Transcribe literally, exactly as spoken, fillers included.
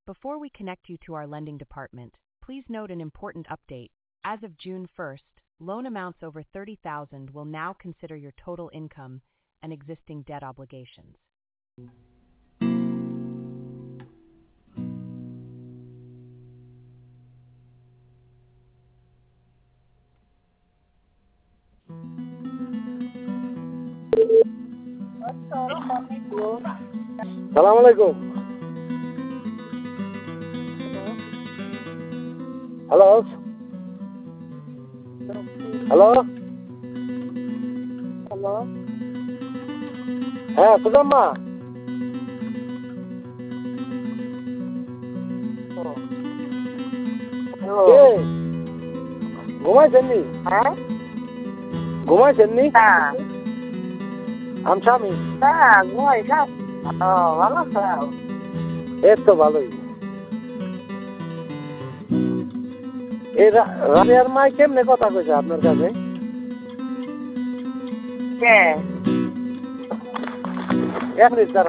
Before we connect you to our lending department, please note an important update. As of June first, loan amounts over thirty thousand dollars will now consider your total income and existing debt obligations. সালাম আলাইকুম। Hello hello hello হ্যাঁ সুজাম্মা, কে ঘুমাইছেন নি? হ্যাঁ ঘুমাইছেন নি? হ্যাঁ আমি স্বামী। হ্যাঁ ঘুমাই সব ও ভালো আছো? এই তো ভালোই। এই রানিয়ার মাই কেমনে কথা কইছে আপনার কাছে? কে এক মিনিট